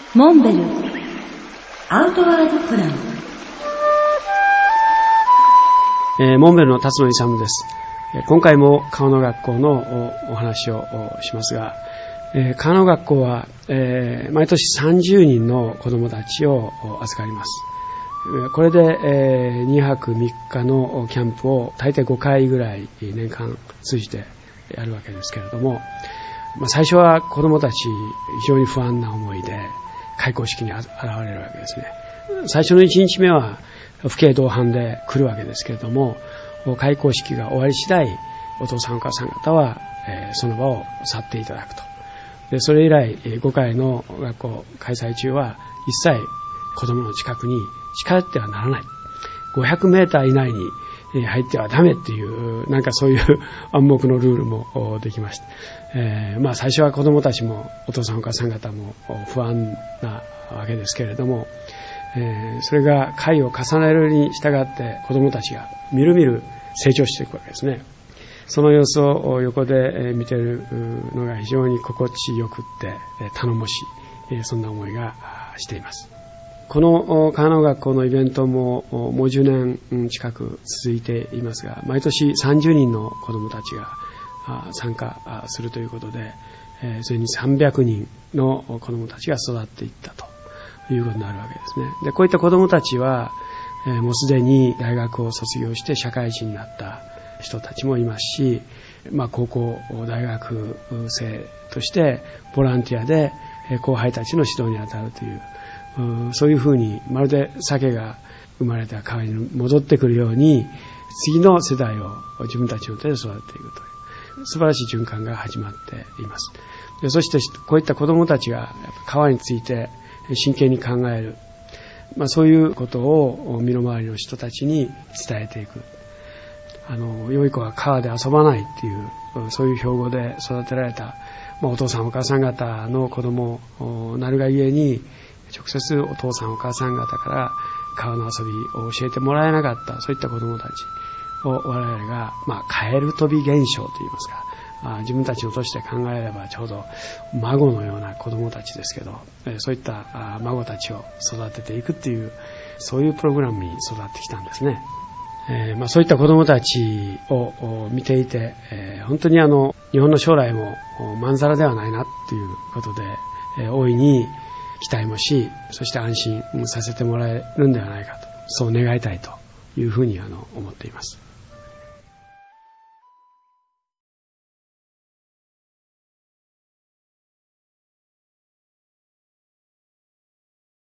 モンベルアウトワードプラン。 モンベルの辰野勇です。今回も川野学校のお話をしますが、川野学校は、毎年30人の子どもたちを預かります。これで、2泊3日のキャンプを大体5回ぐらい年間通じてやるわけですけれども、最初は子どもたち非常に不安な思いで開校式に現れるわけですね。最初の1日目は父兄同伴で来るわけですけれども、開校式が終わり次第お父さんお母さん方は、その場を去っていただくと。でそれ以来5回の学校開催中は一切子供の近くに近寄ってはならない、500メーター以内に入ってはダメっていう、なんかそういう暗黙のルールもできました。最初は子供たちもお父さんお母さん方も不安なわけですけれども、それが回を重ねるに従って子供たちがみるみる成長していくわけですね。その様子を横で見ているのが非常に心地よくって頼もしい、そんな思いがしています。この川野学校のイベントももう10年近く続いていますが、毎年30人の子どもたちが参加するということで、それに300人の子どもたちが育っていったということになるわけですね。で、こういった子どもたちはもうすでに大学を卒業して社会人になった人たちもいますし、高校大学生としてボランティアで後輩たちの指導に当たるという、そういうふうにまるで鮭が生まれた川に戻ってくるように次の世代を自分たちの手で育てていくという素晴らしい循環が始まっています。でそしてこういった子どもたちが川について真剣に考える、そういうことを身の回りの人たちに伝えていく。良い子は川で遊ばないっていう、そういう標語で育てられた、お父さんお母さん方の子供なるがゆえに、直接お父さんお母さん方から川の遊びを教えてもらえなかった、そういった子供たちを我々が、カエル飛び現象といいますか、自分たちの年で考えればちょうど孫のような子供たちですけど、そういった孫たちを育てていくっていう、そういうプログラムに育ってきたんですね。そういった子供たちを見ていて、本当に日本の将来もまんざらではないなっていうことで、大いに期待もし、そして安心させてもらえるんではないかと、そう願いたいというふうに思っています。